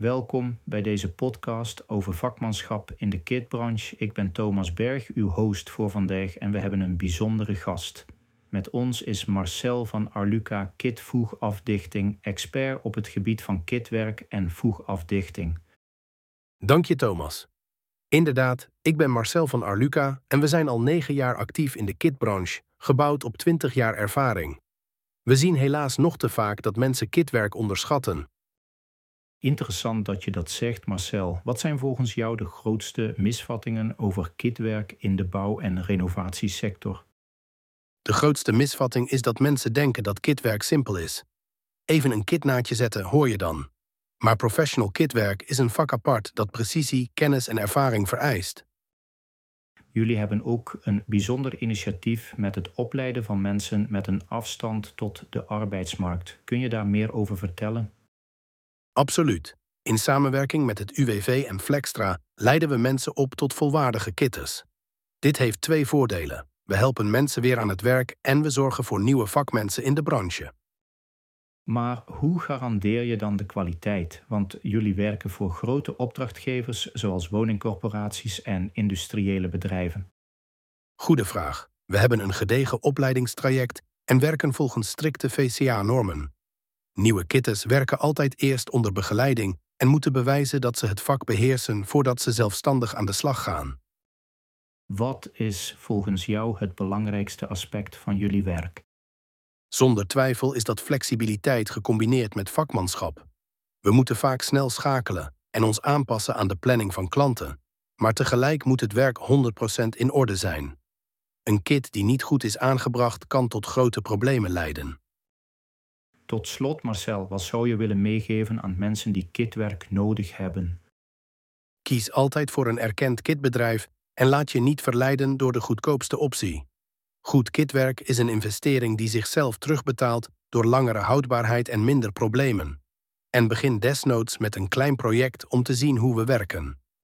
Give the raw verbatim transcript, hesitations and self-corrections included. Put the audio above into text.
Welkom bij deze podcast over vakmanschap in de kitbranche. Ik ben Thomas Berg, uw host voor vandaag en we hebben een bijzondere gast. Met ons is Marcel van Arluca Kitvoegafdichting, expert op het gebied van kitwerk en voegafdichting. Dank je, Thomas. Inderdaad, ik ben Marcel van Arluca en we zijn al negen jaar actief in de kitbranche, gebouwd op twintig jaar ervaring. We zien helaas nog te vaak dat mensen kitwerk onderschatten. Interessant dat je dat zegt, Marcel. Wat zijn volgens jou de grootste misvattingen over kitwerk in de bouw- en renovatiesector? De grootste misvatting is dat mensen denken dat kitwerk simpel is. Even een kitnaadje zetten hoor je dan. Maar professional kitwerk is een vak apart dat precisie, kennis en ervaring vereist. Jullie hebben ook een bijzonder initiatief met het opleiden van mensen met een afstand tot de arbeidsmarkt. Kun je daar meer over vertellen? Absoluut. In samenwerking met het U W V en Flextra leiden we mensen op tot volwaardige kitters. Dit heeft twee voordelen. We helpen mensen weer aan het werk en we zorgen voor nieuwe vakmensen in de branche. Maar hoe garandeer je dan de kwaliteit? Want jullie werken voor grote opdrachtgevers zoals woningcorporaties en industriële bedrijven. Goede vraag. We hebben een gedegen opleidingstraject en werken volgens strikte V C A-normen. Nieuwe kitters werken altijd eerst onder begeleiding en moeten bewijzen dat ze het vak beheersen voordat ze zelfstandig aan de slag gaan. Wat is volgens jou het belangrijkste aspect van jullie werk? Zonder twijfel is dat flexibiliteit gecombineerd met vakmanschap. We moeten vaak snel schakelen en ons aanpassen aan de planning van klanten. Maar tegelijk moet het werk honderd procent in orde zijn. Een kit die niet goed is aangebracht kan tot grote problemen leiden. Tot slot, Marcel, wat zou je willen meegeven aan mensen die kitwerk nodig hebben? Kies altijd voor een erkend kitbedrijf en laat je niet verleiden door de goedkoopste optie. Goed kitwerk is een investering die zichzelf terugbetaalt door langere houdbaarheid en minder problemen. En begin desnoods met een klein project om te zien hoe we werken.